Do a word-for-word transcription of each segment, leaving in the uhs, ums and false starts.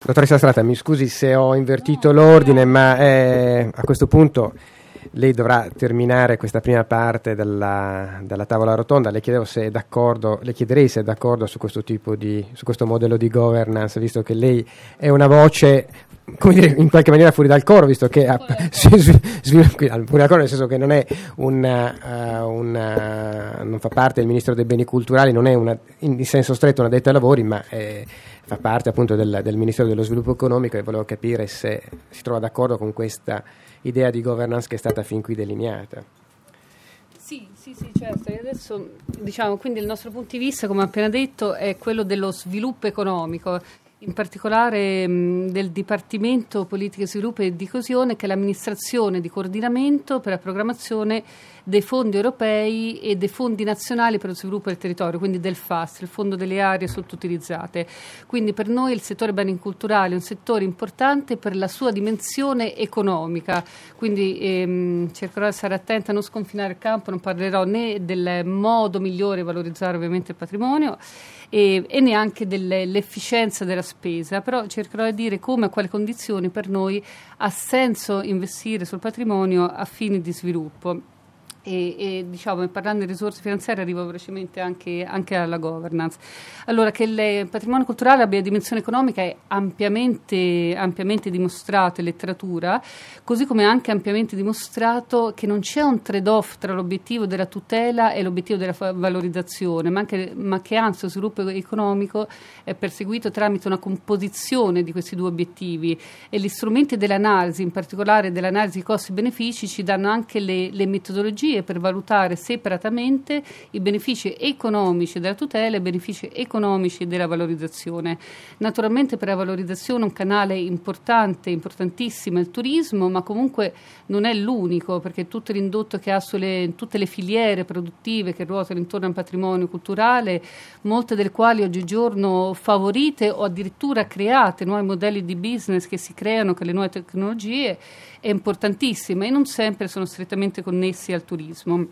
Dottoressa Strata, mi scusi se ho invertito no, l'ordine, no. ma eh, a questo punto lei dovrà terminare questa prima parte della, della tavola rotonda. Le chiedevo se è d'accordo, le chiederei se è d'accordo su questo tipo di, su questo modello di governance, visto che lei è una voce, come dire, in qualche maniera fuori dal coro, visto che ha, fuori dal coro nel senso che non è una, uh, una, non fa parte del Ministro dei Beni Culturali, non è una, in senso stretto una detta ai lavori, ma è, fa parte appunto del, del Ministero dello Sviluppo Economico, e volevo capire se si trova d'accordo con questa idea di governance che è stata fin qui delineata. Sì, sì, sì, certo. E adesso, diciamo, quindi il nostro punto di vista, come ho appena detto, è quello dello sviluppo economico, in particolare mh, del Dipartimento Politiche, Sviluppo e di Coesione, che è l'amministrazione di coordinamento per la programmazione dei fondi europei e dei fondi nazionali per lo sviluppo del territorio, quindi del F A S, il Fondo delle aree sottoutilizzate. Quindi per noi il settore beni culturali è un settore importante per la sua dimensione economica, quindi ehm, cercherò di stare attenta a non sconfinare il campo, non parlerò né del modo migliore di valorizzare ovviamente il patrimonio e, e neanche dell'efficienza della spesa, però cercherò di dire come e a quali condizioni per noi ha senso investire sul patrimonio a fini di sviluppo. E, e diciamo, parlando di risorse finanziarie, arrivo velocemente anche, anche alla governance. Allora, che il patrimonio culturale abbia dimensione economica è ampiamente, ampiamente dimostrato in letteratura, così come è anche ampiamente dimostrato che non c'è un trade-off tra l'obiettivo della tutela e l'obiettivo della valorizzazione, ma, anche, ma che anzi lo sviluppo economico è perseguito tramite una composizione di questi due obiettivi, e gli strumenti dell'analisi, in particolare dell'analisi costi-benefici, ci danno anche le, le metodologie per valutare separatamente i benefici economici della tutela e i benefici economici della valorizzazione. Naturalmente per la valorizzazione un canale importante, importantissimo è il turismo, ma comunque non è l'unico, perché tutto l'indotto che ha sulle tutte le filiere produttive che ruotano intorno al patrimonio culturale, molte delle quali oggigiorno favorite o addirittura create, nuovi modelli di business che si creano con le nuove tecnologie, è importantissima e non sempre sono strettamente connessi al turismo.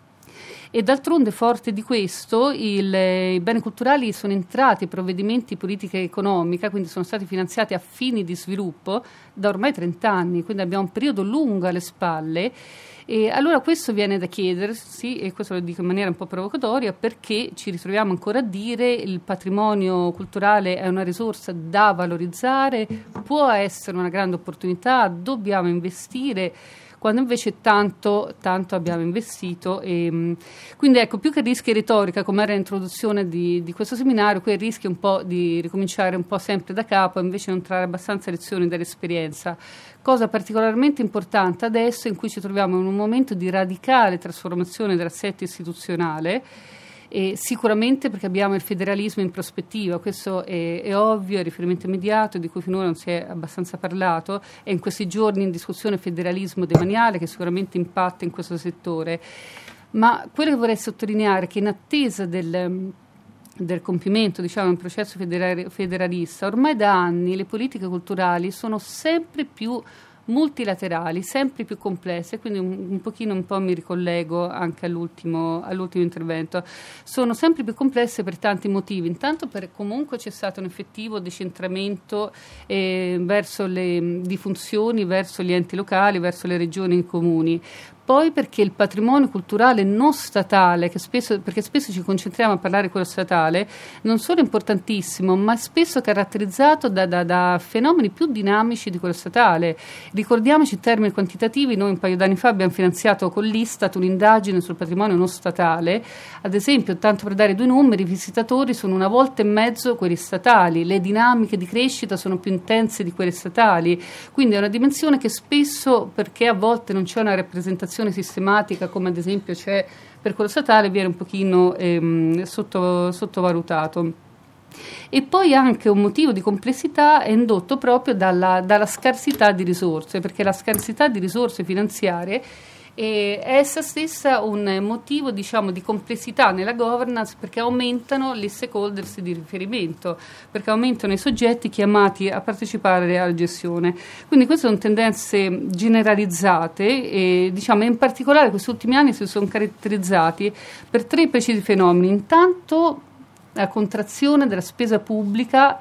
E d'altronde, forte di questo, il, i beni culturali sono entrati in provvedimenti di politica economica, quindi sono stati finanziati a fini di sviluppo da ormai trenta anni, quindi abbiamo un periodo lungo alle spalle. E allora questo viene da chiedersi, e questo lo dico in maniera un po' provocatoria, perché ci ritroviamo ancora a dire il patrimonio culturale è una risorsa da valorizzare, può essere una grande opportunità, dobbiamo investire, quando invece tanto, tanto abbiamo investito. E, quindi ecco, più che rischi retorica, come era l'introduzione di, di questo seminario, qui rischia un po' di ricominciare un po' sempre da capo, invece non trarre abbastanza lezioni dall'esperienza. Cosa particolarmente importante adesso, in cui ci troviamo in un momento di radicale trasformazione dell'assetto istituzionale, e sicuramente perché abbiamo il federalismo in prospettiva, questo è, è ovvio, è riferimento immediato, di cui finora non si è abbastanza parlato, è in questi giorni in discussione il federalismo demaniale, che sicuramente impatta in questo settore. Ma quello che vorrei sottolineare è che in attesa del del compimento, diciamo, un processo federalista, ormai da anni le politiche culturali sono sempre più multilaterali, sempre più complesse, quindi un, un pochino un po' mi ricollego anche all'ultimo, all'ultimo intervento. Sono sempre più complesse per tanti motivi, intanto perché comunque c'è stato un effettivo decentramento eh, verso le di funzioni, verso gli enti locali, verso le regioni e i comuni. Poi perché il patrimonio culturale non statale, che spesso, perché spesso ci concentriamo a parlare di quello statale, non solo è importantissimo, ma è spesso caratterizzato da, da, da fenomeni più dinamici di quello statale. Ricordiamoci in termini quantitativi, noi un paio d'anni fa abbiamo finanziato con l'Istat un'indagine sul patrimonio non statale. Ad esempio, tanto per dare due numeri, i visitatori sono una volta e mezzo quelli statali, le dinamiche di crescita sono più intense di quelle statali, quindi è una dimensione che spesso, perché a volte non c'è una rappresentazione sistematica come ad esempio c'è per quello statale, viene un pochino ehm, sotto, sottovalutato. E poi anche un motivo di complessità è indotto proprio dalla, dalla scarsità di risorse, perché la scarsità di risorse finanziarie è essa stessa un motivo, diciamo, di complessità nella governance, perché aumentano gli stakeholders di riferimento, perché aumentano i soggetti chiamati a partecipare alla gestione. Quindi queste sono tendenze generalizzate e, diciamo, in particolare questi ultimi anni si sono caratterizzati per tre precisi fenomeni. Intanto la contrazione della spesa pubblica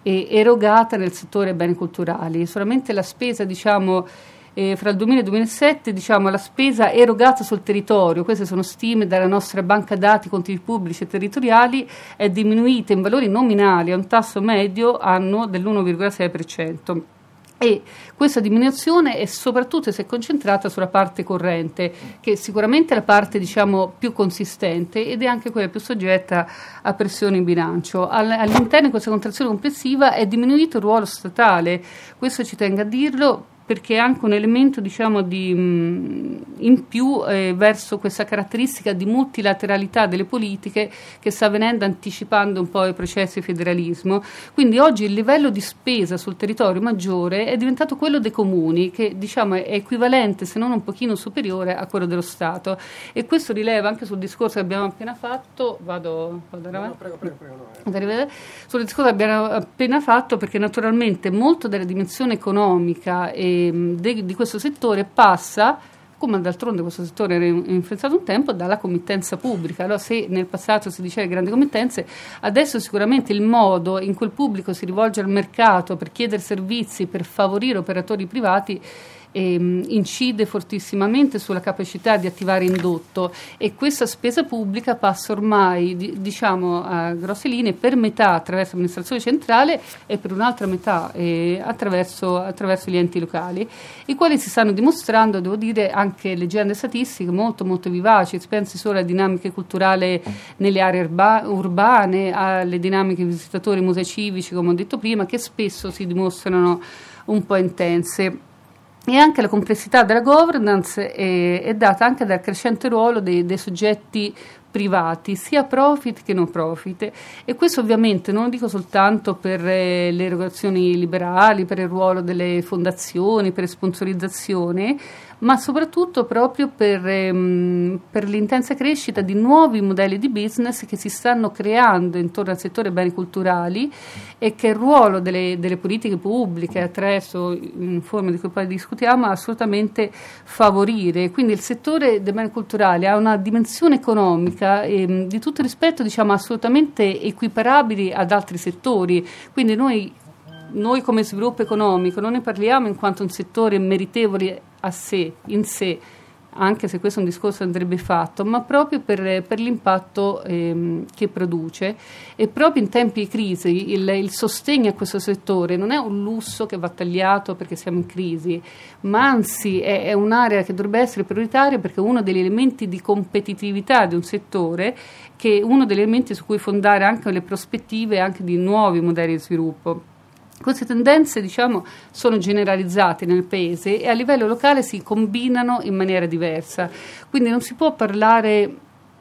eh, erogata nel settore beni culturali. Solamente la spesa, diciamo, eh, fra il duemila e il duemilasette, diciamo, la spesa erogata sul territorio, queste sono stime dalla nostra banca dati conti pubblici e territoriali, è diminuita in valori nominali a un tasso medio annuo dell'uno virgola sei per cento. E questa diminuzione è soprattutto si è concentrata sulla parte corrente, che sicuramente è la parte, diciamo, più consistente ed è anche quella più soggetta a pressioni in bilancio. All'interno di questa contrazione complessiva è diminuito il ruolo statale, questo ci tengo a dirlo, perché è anche un elemento, diciamo, di, mh, in più eh, verso questa caratteristica di multilateralità delle politiche che sta avvenendo anticipando un po' i processi di federalismo. Quindi oggi il livello di spesa sul territorio maggiore è diventato quello dei comuni, che, diciamo, è equivalente, se non un pochino superiore, a quello dello Stato. E questo rileva anche sul discorso che abbiamo appena fatto, vado, vado no, no, prego, prego, prego, no, eh. sul discorso che abbiamo appena fatto, perché naturalmente molto della dimensione economica e De, di questo settore passa, come d'altronde questo settore era influenzato un tempo, dalla committenza pubblica. Allora, se nel passato si diceva grandi committenze, adesso sicuramente il modo in cui il pubblico si rivolge al mercato per chiedere servizi, per favorire operatori privati, ehm, incide fortissimamente sulla capacità di attivare indotto, e questa spesa pubblica passa ormai, di, diciamo a grosse linee, per metà attraverso l'amministrazione centrale e per un'altra metà eh, attraverso, attraverso gli enti locali, i quali si stanno dimostrando, devo dire, anche leggende statistiche molto molto vivaci. Pensi solo alle dinamiche culturali nelle aree urba- urbane, alle dinamiche visitatori, musei civici, come ho detto prima, che spesso si dimostrano un po' intense. E anche la complessità della governance è, è data anche dal crescente ruolo dei, dei soggetti privati, sia profit che non profit, e questo ovviamente non lo dico soltanto per eh, le erogazioni liberali, per il ruolo delle fondazioni, per le sponsorizzazioni, ma soprattutto proprio per, ehm, per l'intensa crescita di nuovi modelli di business che si stanno creando intorno al settore beni culturali, e che il ruolo delle, delle politiche pubbliche, attraverso in forma di cui poi discutiamo, assolutamente favorire. Quindi il settore dei beni culturali ha una dimensione economica ehm, di tutto rispetto, diciamo, assolutamente equiparabili ad altri settori. Quindi noi Noi come sviluppo economico non ne parliamo in quanto un settore meritevole a sé, in sé, anche se questo è un discorso andrebbe fatto, ma proprio per, per l'impatto ehm, che produce. E proprio in tempi di crisi il, il sostegno a questo settore non è un lusso che va tagliato perché siamo in crisi, ma anzi è, è un'area che dovrebbe essere prioritaria, perché è uno degli elementi di competitività di un settore, che è uno degli elementi su cui fondare anche le prospettive anche di nuovi modelli di sviluppo. Queste tendenze, diciamo, sono generalizzate nel paese e a livello locale si combinano in maniera diversa. Quindi non si può parlare,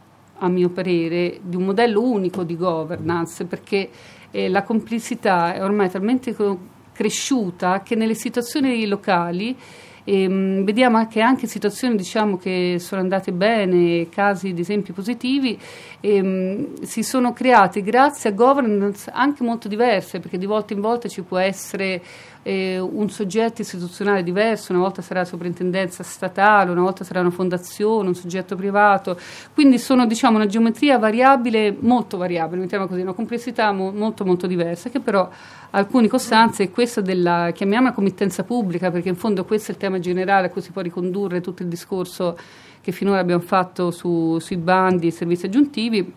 a mio parere, di un modello unico di governance, perché eh, la complessità è ormai talmente cresciuta che nelle situazioni locali ehm, vediamo anche, anche situazioni, diciamo, che sono andate bene, casi di esempi positivi, ehm, si sono creati grazie a governance anche molto diverse, perché di volta in volta ci può essere eh, un soggetto istituzionale diverso, una volta sarà la soprintendenza statale, una volta sarà una fondazione, un soggetto privato, quindi sono, diciamo, una geometria variabile, molto variabile, mettiamo così, una complessità mo- molto molto diversa, che però ha alcune costanze, e questa della, chiamiamola committenza pubblica, perché in fondo questo è il tema generale a cui si può ricondurre tutto il discorso che finora abbiamo fatto su, sui bandi e servizi aggiuntivi,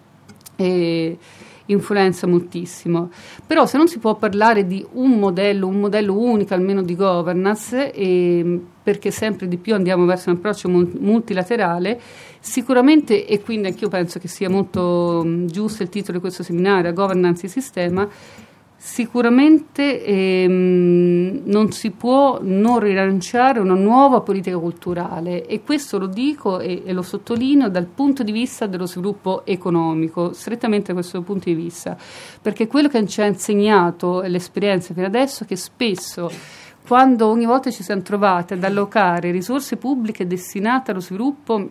e influenza moltissimo. Però se non si può parlare di un modello, un modello unico almeno di governance, e, perché sempre di più andiamo verso un approccio multilaterale, sicuramente, e quindi anch'io penso che sia molto um, giusto il titolo di questo seminario, Governance e Sistema, sicuramente ehm, non si può non rilanciare una nuova politica culturale, e questo lo dico e, e lo sottolineo dal punto di vista dello sviluppo economico, strettamente da questo punto di vista, perché quello che ci ha insegnato l'esperienza fino adesso è che spesso, quando ogni volta ci siamo trovati ad allocare risorse pubbliche destinate allo sviluppo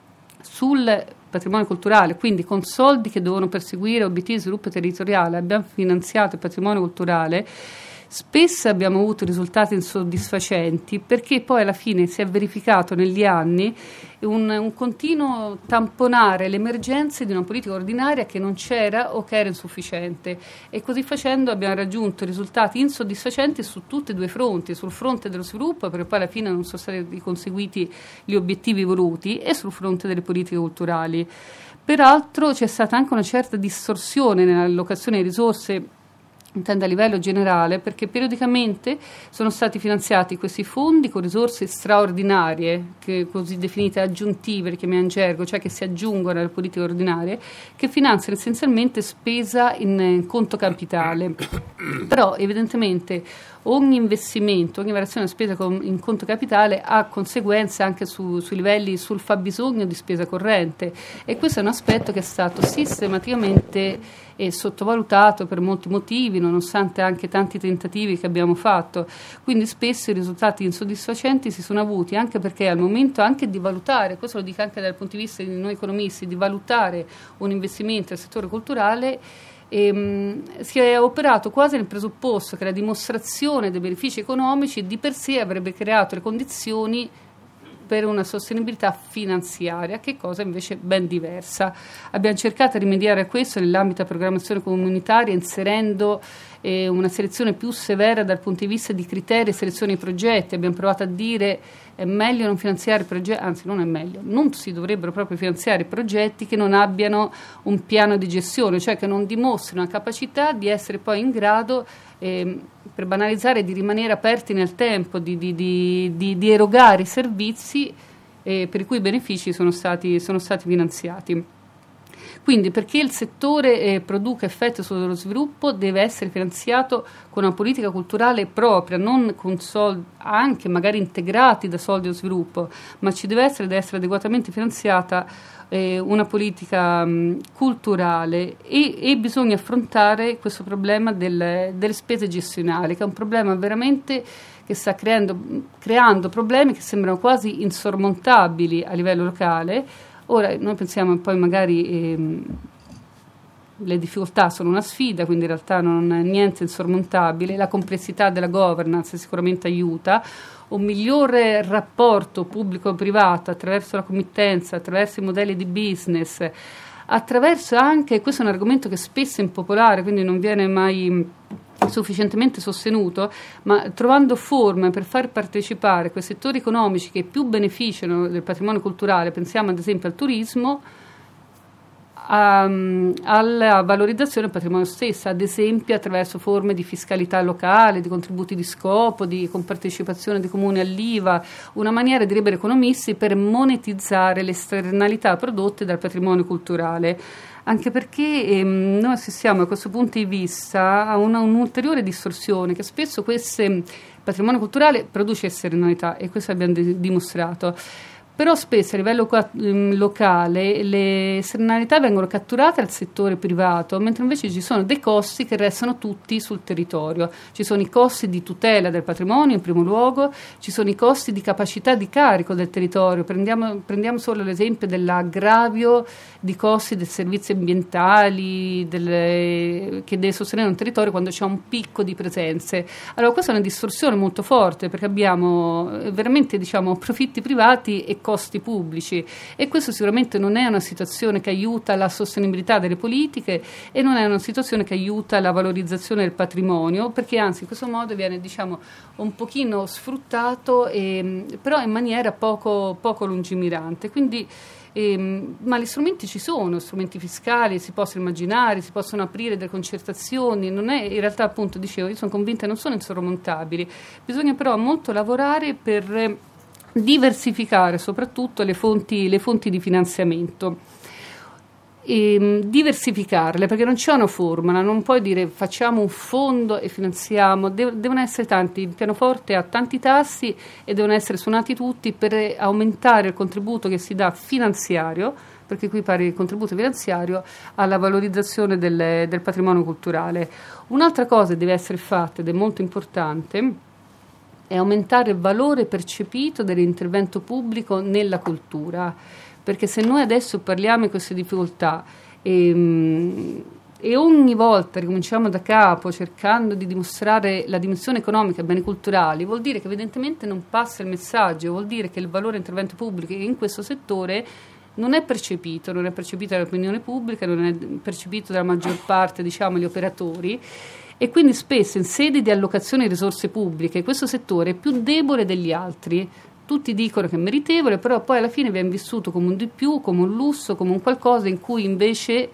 sul patrimonio culturale, quindi con soldi che devono perseguire obiettivi di sviluppo territoriale, abbiamo finanziato il patrimonio culturale, Spesso abbiamo avuto risultati insoddisfacenti perché poi alla fine si è verificato negli anni un, un continuo tamponare le emergenze di una politica ordinaria che non c'era o che era insufficiente, e così facendo abbiamo raggiunto risultati insoddisfacenti su tutti e due i fronti, sul fronte dello sviluppo, perché poi alla fine non sono stati conseguiti gli obiettivi voluti, e sul fronte delle politiche culturali. Peraltro c'è stata anche una certa distorsione nell'allocazione di risorse, intendo a livello generale, perché periodicamente sono stati finanziati questi fondi con risorse straordinarie, che così definite aggiuntive, le chiamiamo in gergo, cioè che si aggiungono alle politiche ordinarie, che finanziano essenzialmente spesa in, in conto capitale. Però evidentemente ogni investimento, ogni variazione di spesa con, in conto capitale ha conseguenze anche su, sui livelli, sul fabbisogno di spesa corrente, e questo è un aspetto che è stato sistematicamente e sottovalutato per molti motivi, nonostante anche tanti tentativi che abbiamo fatto. Quindi spesso i risultati insoddisfacenti si sono avuti anche perché al momento anche di valutare, questo lo dico anche dal punto di vista di noi economisti, di valutare un investimento nel settore culturale, ehm, si è operato quasi nel presupposto che la dimostrazione dei benefici economici di per sé avrebbe creato le condizioni per una sostenibilità finanziaria, che cosa invece ben diversa. Abbiamo cercato di rimediare a questo nell'ambito della programmazione comunitaria, inserendo eh, una selezione più severa dal punto di vista di criteri e selezione dei progetti. Abbiamo provato a dire è meglio non finanziare progetti, anzi non è meglio, non si dovrebbero proprio finanziare progetti che non abbiano un piano di gestione, cioè che non dimostrino la capacità di essere poi in grado, eh, per banalizzare, di rimanere aperti nel tempo, di, di, di, di, di erogare i servizi eh, per i cui benefici sono stati, sono stati finanziati. Quindi perché il settore eh, produca effetto sullo sviluppo deve essere finanziato con una politica culturale propria, non con soldi anche magari integrati da soldi allo sviluppo, ma ci deve essere, deve essere adeguatamente finanziata eh, una politica mh, culturale, e, e bisogna affrontare questo problema del, delle spese gestionali, che è un problema veramente che sta creando, creando problemi che sembrano quasi insormontabili a livello locale. Ora noi pensiamo poi magari ehm, le difficoltà sono una sfida, quindi in realtà non è niente insormontabile, la complessità della governance sicuramente aiuta, un migliore rapporto pubblico-privato attraverso la committenza, attraverso i modelli di business, attraverso anche, questo è un argomento che spesso è impopolare, quindi non viene mai sufficientemente sostenuto, ma trovando forme per far partecipare quei settori economici che più beneficiano del patrimonio culturale, pensiamo ad esempio al turismo, a, alla valorizzazione del patrimonio stesso, ad esempio attraverso forme di fiscalità locale, di contributi di scopo, di compartecipazione dei comuni all'I V A, una maniera, direbbero economisti, per monetizzare le esternalità prodotte dal patrimonio culturale. Anche perché ehm, noi assistiamo a questo punto di vista a una, un'ulteriore distorsione, che spesso questo patrimonio culturale produce esternalità, e questo abbiamo de- dimostrato. Però spesso a livello qua, um, locale le esternalità vengono catturate dal settore privato, mentre invece ci sono dei costi che restano tutti sul territorio. Ci sono i costi di tutela del patrimonio in primo luogo, ci sono i costi di capacità di carico del territorio. Prendiamo, prendiamo solo l'esempio dell'aggravio di costi dei servizi ambientali delle, che deve sostenere un territorio quando c'è un picco di presenze. Allora questa è una distorsione molto forte, perché abbiamo veramente, diciamo, profitti privati e costi pubblici, e questo sicuramente non è una situazione che aiuta la sostenibilità delle politiche, e non è una situazione che aiuta la valorizzazione del patrimonio, perché anzi in questo modo viene, diciamo, un pochino sfruttato, e, però in maniera poco, poco lungimirante. Quindi ehm, ma gli strumenti ci sono, strumenti fiscali si possono immaginare, si possono aprire delle concertazioni, non è, in realtà, appunto, dicevo, io sono convinta non sono insormontabili, bisogna però molto lavorare per diversificare soprattutto le fonti, le fonti di finanziamento, e diversificarle, perché non c'è una formula, non puoi dire facciamo un fondo e finanziamo, De- devono essere tanti, il pianoforte ha tanti tassi e devono essere suonati tutti per aumentare il contributo che si dà finanziario, perché qui pare il contributo finanziario alla valorizzazione del, del patrimonio culturale. Un'altra cosa deve essere fatta, ed è molto importante, è aumentare il valore percepito dell'intervento pubblico nella cultura, perché se noi adesso parliamo di queste difficoltà, ehm, e ogni volta ricominciamo da capo cercando di dimostrare la dimensione economica dei beni culturali, vuol dire che evidentemente non passa il messaggio, vuol dire che il valore intervento pubblico in questo settore non è percepito, non è percepito dall'opinione pubblica, non è percepito dalla maggior parte, diciamo, degli operatori, e quindi spesso in sede di allocazione di risorse pubbliche questo settore è più debole degli altri. Tutti dicono che è meritevole, però poi alla fine viene vissuto come un di più, come un lusso, come un qualcosa in cui invece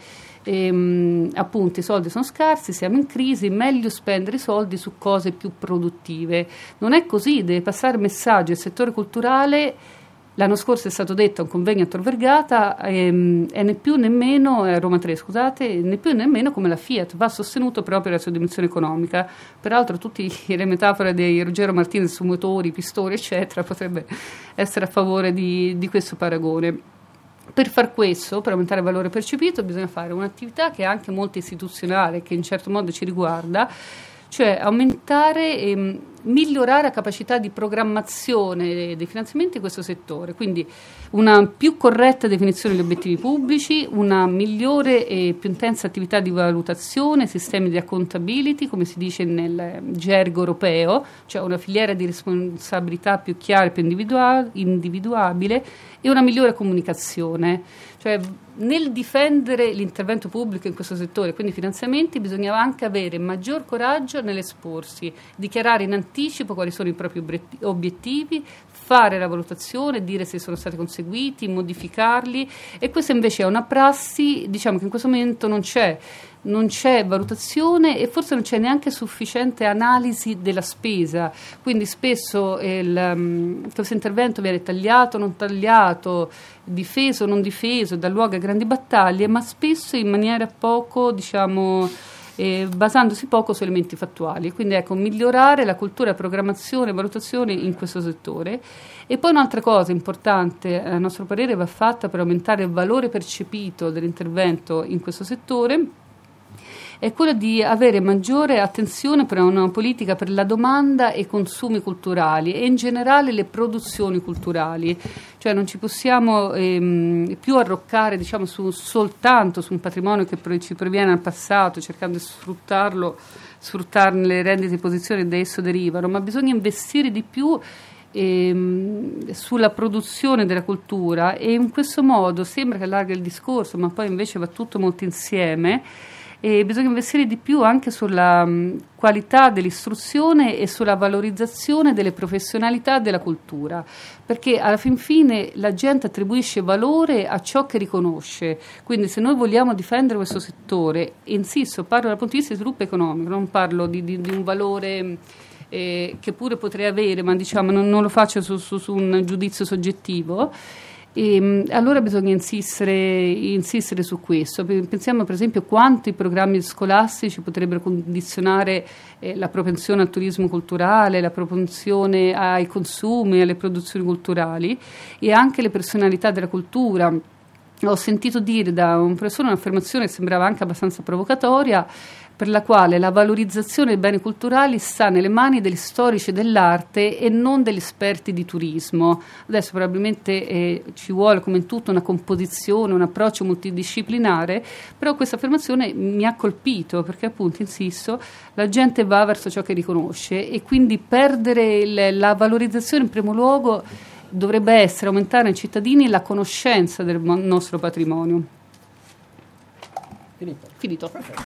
Ehm, appunto i soldi sono scarsi, siamo in crisi, meglio spendere i soldi su cose più produttive. Non è così, deve passare il messaggio. Il settore culturale, l'anno scorso è stato detto a un convegno a Tor Vergata, ehm, è né più nemmeno, a Roma tre scusate, né più nemmeno come la Fiat, va sostenuto proprio per la sua dimensione economica. Peraltro tutte le metafore di Ruggero Martinez su motori, pistoli eccetera potrebbe essere a favore di, di questo paragone. Per far questo, per aumentare il valore percepito, bisogna fare un'attività che è anche molto istituzionale, che in certo modo ci riguarda, cioè aumentare e migliorare la capacità di programmazione dei finanziamenti in questo settore, quindi una più corretta definizione degli obiettivi pubblici, una migliore e più intensa attività di valutazione, sistemi di accountability, come si dice nel gergo europeo, cioè una filiera di responsabilità più chiara e più individua- individuabile, e una migliore comunicazione. Cioè, nel difendere l'intervento pubblico in questo settore, quindi i finanziamenti, bisognava anche avere maggior coraggio nell'esporsi, dichiarare in anticipo quali sono i propri obiettivi, fare la valutazione, dire se sono stati conseguiti, modificarli, e questa invece è una prassi, diciamo, che in questo momento non c'è. Non c'è valutazione e forse non c'è neanche sufficiente analisi della spesa, quindi spesso il, um, questo intervento viene tagliato, non tagliato, difeso, non difeso, dà luogo a grandi battaglie, ma spesso in maniera poco, diciamo, eh, basandosi poco su elementi fattuali. Quindi ecco, migliorare la cultura, programmazione e valutazione in questo settore. E poi un'altra cosa importante, a nostro parere, va fatta per aumentare il valore percepito dell'intervento in questo settore, è quello di avere maggiore attenzione per una politica per la domanda e i consumi culturali e in generale le produzioni culturali, cioè non ci possiamo ehm, più arroccare, diciamo, su, soltanto su un patrimonio che ci proviene dal passato, cercando di sfruttarlo, sfruttarne le rendite di posizione da esso derivano, ma bisogna investire di più ehm, sulla produzione della cultura, e in questo modo sembra che allarga il discorso, ma poi invece va tutto molto insieme. E bisogna investire di più anche sulla mh, qualità dell'istruzione e sulla valorizzazione delle professionalità della cultura, perché alla fin fine la gente attribuisce valore a ciò che riconosce. Quindi se noi vogliamo difendere questo settore, insisto, parlo dal punto di vista di sviluppo economico, non parlo di, di, di un valore eh, che pure potrei avere, ma diciamo non, non lo faccio su, su, su un giudizio soggettivo. E allora bisogna insistere, insistere su questo. Pensiamo per esempio quanto i programmi scolastici potrebbero condizionare eh, la propensione al turismo culturale, la propensione ai consumi, alle produzioni culturali e anche le personalità della cultura. Ho sentito dire da un professore un'affermazione che sembrava anche abbastanza provocatoria, per la quale la valorizzazione dei beni culturali sta nelle mani degli storici dell'arte e non degli esperti di turismo. Adesso probabilmente eh, ci vuole, come in tutto, una composizione, un approccio multidisciplinare, però questa affermazione mi ha colpito perché, appunto, insisto, la gente va verso ciò che riconosce e quindi perdere il, la valorizzazione in primo luogo dovrebbe essere aumentare ai cittadini la conoscenza del nostro patrimonio. Finito. Finito.